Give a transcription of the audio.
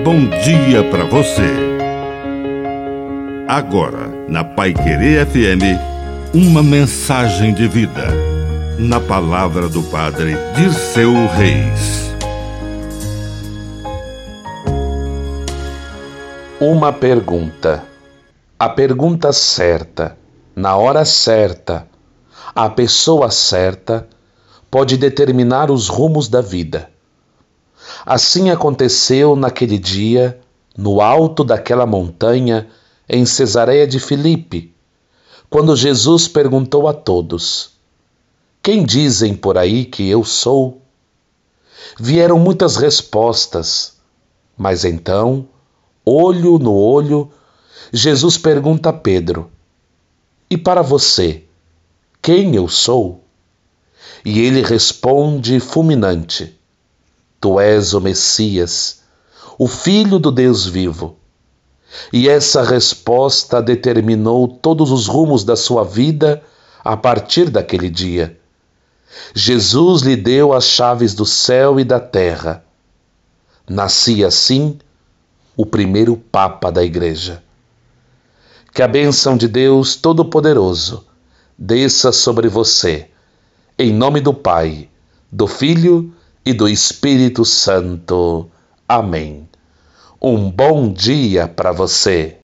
bom dia para você. Agora, na Paiquerê FM, uma mensagem de vida. Na palavra do Padre Dirceu Reis. Uma pergunta. A pergunta certa, na hora certa, a pessoa certa, pode determinar os rumos da vida. Assim aconteceu naquele dia, no alto daquela montanha, em Cesareia de Filipe, quando Jesus perguntou a todos: quem dizem por aí que eu sou? Vieram muitas respostas, mas então, olho no olho, Jesus pergunta a Pedro: e para você, quem eu sou? E ele responde fulminante: tu és o Messias, o Filho do Deus vivo. E essa resposta determinou todos os rumos da sua vida a partir daquele dia. Jesus lhe deu as chaves do céu e da terra. Nascia assim o primeiro Papa da Igreja. Que a bênção de Deus Todo-Poderoso desça sobre você, em nome do Pai, do Filho e do Espírito Santo. Amém. Um bom dia para você.